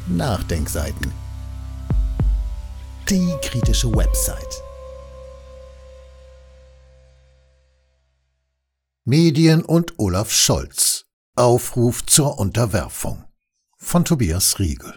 Nachdenkseiten. Die kritische Website. Medien und Olaf Scholz. Aufruf zur Unterwerfung. Von Tobias Riegel.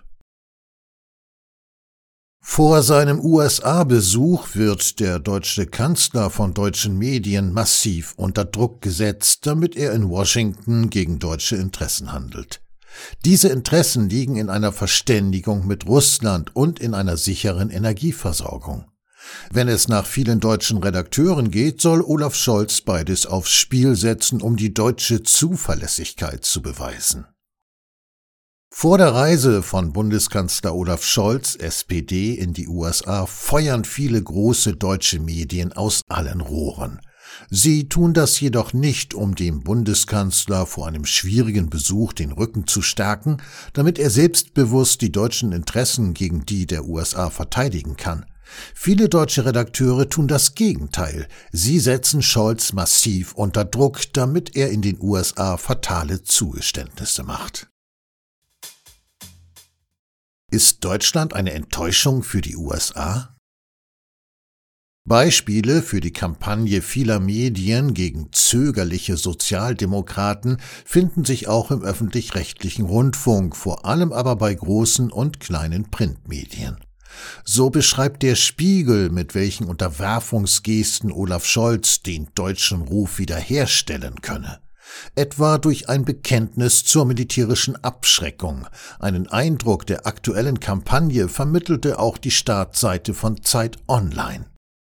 Vor seinem USA-Besuch wird der deutsche Kanzler von deutschen Medien massiv unter Druck gesetzt, damit er in Washington gegen deutsche Interessen handelt. Diese Interessen liegen in einer Verständigung mit Russland und in einer sicheren Energieversorgung. Wenn es nach vielen deutschen Redakteuren geht, soll Olaf Scholz beides aufs Spiel setzen, um die deutsche Zuverlässigkeit zu beweisen. Vor der Reise von Bundeskanzler Olaf Scholz, SPD, in die USA feuern viele große deutsche Medien aus allen Rohren. Sie tun das jedoch nicht, um dem Bundeskanzler vor einem schwierigen Besuch den Rücken zu stärken, damit er selbstbewusst die deutschen Interessen gegen die der USA verteidigen kann. Viele deutsche Redakteure tun das Gegenteil. Sie setzen Scholz massiv unter Druck, damit er in den USA fatale Zugeständnisse macht. Ist Deutschland eine Enttäuschung für die USA? Beispiele für die Kampagne vieler Medien gegen zögerliche Sozialdemokraten finden sich auch im öffentlich-rechtlichen Rundfunk, vor allem aber bei großen und kleinen Printmedien. So beschreibt der Spiegel, mit welchen Unterwerfungsgesten Olaf Scholz den deutschen Ruf wiederherstellen könne. Etwa durch ein Bekenntnis zur militärischen Abschreckung. Einen Eindruck der aktuellen Kampagne vermittelte auch die Startseite von Zeit Online.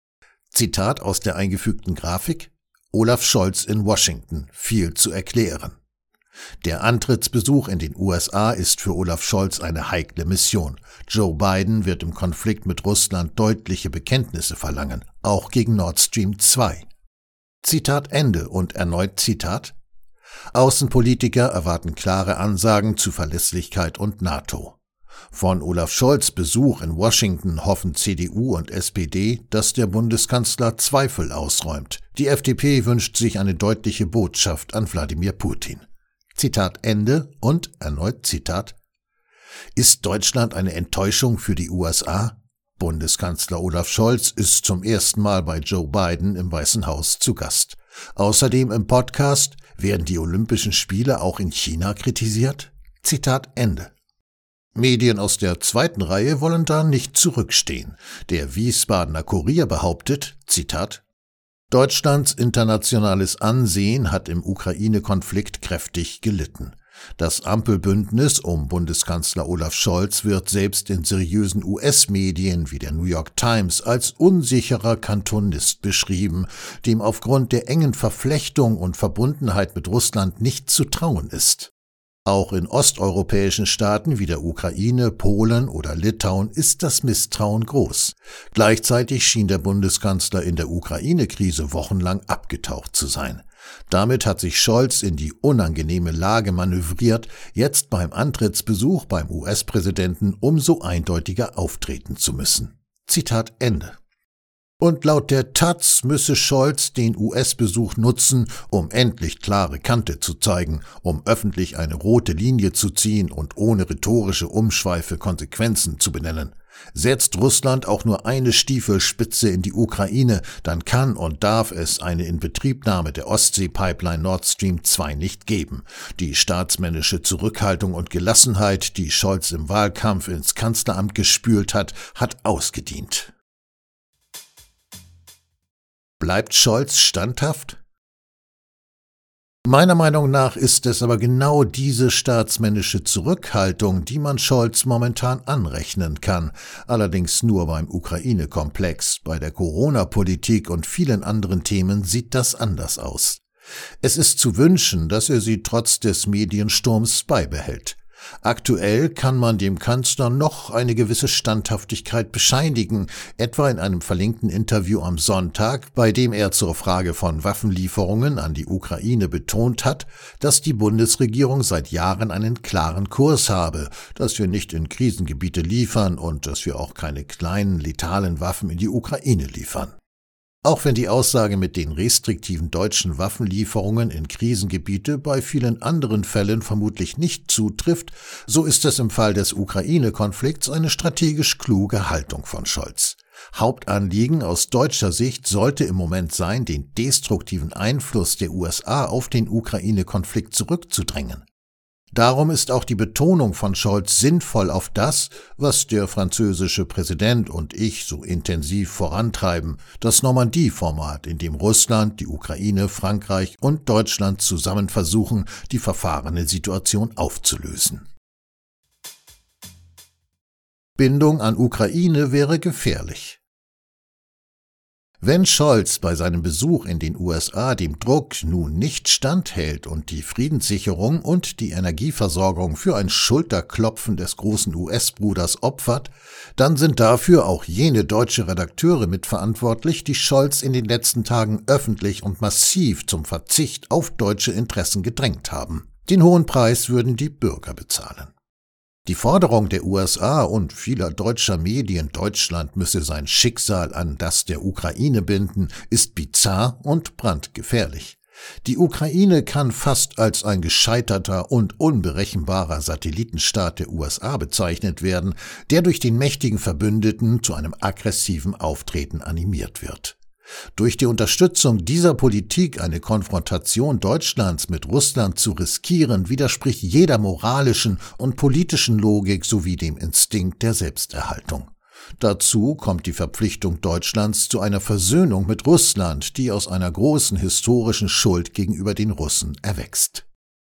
Zitat aus der eingefügten Grafik: Olaf Scholz in Washington, viel zu erklären. Der Antrittsbesuch in den USA ist für Olaf Scholz eine heikle Mission. Joe Biden wird im Konflikt mit Russland deutliche Bekenntnisse verlangen, auch gegen Nord Stream 2. Zitat Ende und erneut Zitat: Außenpolitiker erwarten klare Ansagen zu Verlässlichkeit und NATO. Von Olaf Scholz' Besuch in Washington hoffen CDU und SPD, dass der Bundeskanzler Zweifel ausräumt. Die FDP wünscht sich eine deutliche Botschaft an Wladimir Putin. Zitat Ende und erneut Zitat: Ist Deutschland eine Enttäuschung für die USA? Bundeskanzler Olaf Scholz ist zum ersten Mal bei Joe Biden im Weißen Haus zu Gast. Außerdem im Podcast: Werden die Olympischen Spiele auch in China kritisiert? Zitat Ende. Medien aus der zweiten Reihe wollen da nicht zurückstehen. Der Wiesbadener Kurier behauptet, Zitat: Deutschlands internationales Ansehen hat im Ukraine-Konflikt kräftig gelitten. Das Ampelbündnis um Bundeskanzler Olaf Scholz wird selbst in seriösen US-Medien wie der New York Times als unsicherer Kantonist beschrieben, dem aufgrund der engen Verflechtung und Verbundenheit mit Russland nicht zu trauen ist. Auch in osteuropäischen Staaten wie der Ukraine, Polen oder Litauen ist das Misstrauen groß. Gleichzeitig schien der Bundeskanzler in der Ukraine-Krise wochenlang abgetaucht zu sein. Damit hat sich Scholz in die unangenehme Lage manövriert, jetzt beim Antrittsbesuch beim US-Präsidenten umso eindeutiger auftreten zu müssen. Zitat Ende. Und laut der Taz müsse Scholz den US-Besuch nutzen, um endlich klare Kante zu zeigen, um öffentlich eine rote Linie zu ziehen und ohne rhetorische Umschweife Konsequenzen zu benennen. Setzt Russland auch nur eine Stiefelspitze in die Ukraine, dann kann und darf es eine Inbetriebnahme der Ostsee-Pipeline Nord Stream 2 nicht geben. Die staatsmännische Zurückhaltung und Gelassenheit, die Scholz im Wahlkampf ins Kanzleramt gespült hat, hat ausgedient. Bleibt Scholz standhaft? Meiner Meinung nach ist es aber genau diese staatsmännische Zurückhaltung, die man Scholz momentan anrechnen kann, allerdings nur beim Ukraine-Komplex. Bei der Corona-Politik und vielen anderen Themen sieht das anders aus. Es ist zu wünschen, dass er sie trotz des Mediensturms beibehält. Aktuell kann man dem Kanzler noch eine gewisse Standhaftigkeit bescheinigen, etwa in einem verlinkten Interview am Sonntag, bei dem er zur Frage von Waffenlieferungen an die Ukraine betont hat, dass die Bundesregierung seit Jahren einen klaren Kurs habe, dass wir nicht in Krisengebiete liefern und dass wir auch keine kleinen letalen Waffen in die Ukraine liefern. Auch wenn die Aussage mit den restriktiven deutschen Waffenlieferungen in Krisengebiete bei vielen anderen Fällen vermutlich nicht zutrifft, so ist es im Fall des Ukraine-Konflikts eine strategisch kluge Haltung von Scholz. Hauptanliegen aus deutscher Sicht sollte im Moment sein, den destruktiven Einfluss der USA auf den Ukraine-Konflikt zurückzudrängen. Darum ist auch die Betonung von Scholz sinnvoll auf das, was der französische Präsident und ich so intensiv vorantreiben, das Normandie-Format, in dem Russland, die Ukraine, Frankreich und Deutschland zusammen versuchen, die verfahrene Situation aufzulösen. Bindung an Ukraine wäre gefährlich. Wenn Scholz bei seinem Besuch in den USA dem Druck nun nicht standhält und die Friedenssicherung und die Energieversorgung für ein Schulterklopfen des großen US-Bruders opfert, dann sind dafür auch jene deutsche Redakteure mitverantwortlich, die Scholz in den letzten Tagen öffentlich und massiv zum Verzicht auf deutsche Interessen gedrängt haben. Den hohen Preis würden die Bürger bezahlen. Die Forderung der USA und vieler deutscher Medien, Deutschland müsse sein Schicksal an das der Ukraine binden, ist bizarr und brandgefährlich. Die Ukraine kann fast als ein gescheiterter und unberechenbarer Satellitenstaat der USA bezeichnet werden, der durch den mächtigen Verbündeten zu einem aggressiven Auftreten animiert wird. Durch die Unterstützung dieser Politik eine Konfrontation Deutschlands mit Russland zu riskieren, widerspricht jeder moralischen und politischen Logik sowie dem Instinkt der Selbsterhaltung. Dazu kommt die Verpflichtung Deutschlands zu einer Versöhnung mit Russland, die aus einer großen historischen Schuld gegenüber den Russen erwächst.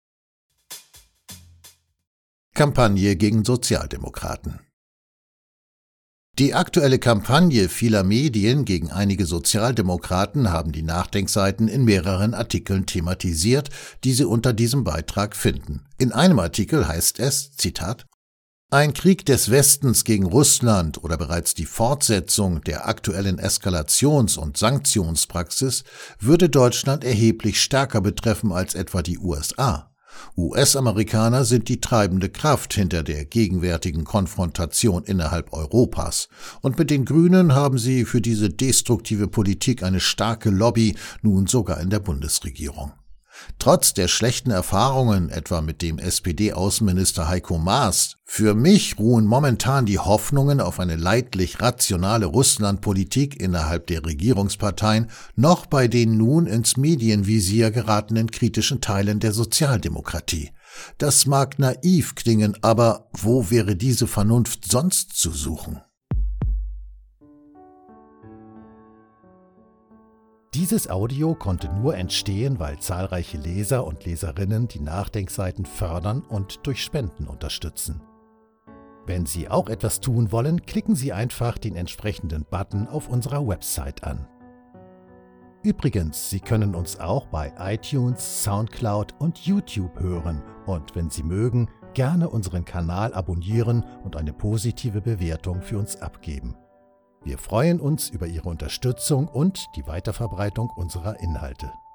Kampagne gegen Sozialdemokraten. Die aktuelle Kampagne vieler Medien gegen einige Sozialdemokraten haben die Nachdenkseiten in mehreren Artikeln thematisiert, die Sie unter diesem Beitrag finden. In einem Artikel heißt es, Zitat, ein Krieg des Westens gegen Russland oder bereits die Fortsetzung der aktuellen Eskalations- und Sanktionspraxis würde Deutschland erheblich stärker betreffen als etwa die USA. US-Amerikaner sind die treibende Kraft hinter der gegenwärtigen Konfrontation innerhalb Europas, und mit den Grünen haben sie für diese destruktive Politik eine starke Lobby, nun sogar in der Bundesregierung. Trotz der schlechten Erfahrungen, etwa mit dem SPD-Außenminister Heiko Maas, für mich ruhen momentan die Hoffnungen auf eine leidlich rationale Russlandpolitik innerhalb der Regierungsparteien noch bei den nun ins Medienvisier geratenen kritischen Teilen der Sozialdemokratie. Das mag naiv klingen, aber wo wäre diese Vernunft sonst zu suchen? Dieses Audio konnte nur entstehen, weil zahlreiche Leser und Leserinnen die Nachdenkseiten fördern und durch Spenden unterstützen. Wenn Sie auch etwas tun wollen, klicken Sie einfach den entsprechenden Button auf unserer Website an. Übrigens, Sie können uns auch bei iTunes, Soundcloud und YouTube hören und wenn Sie mögen, gerne unseren Kanal abonnieren und eine positive Bewertung für uns abgeben. Wir freuen uns über Ihre Unterstützung und die Weiterverbreitung unserer Inhalte.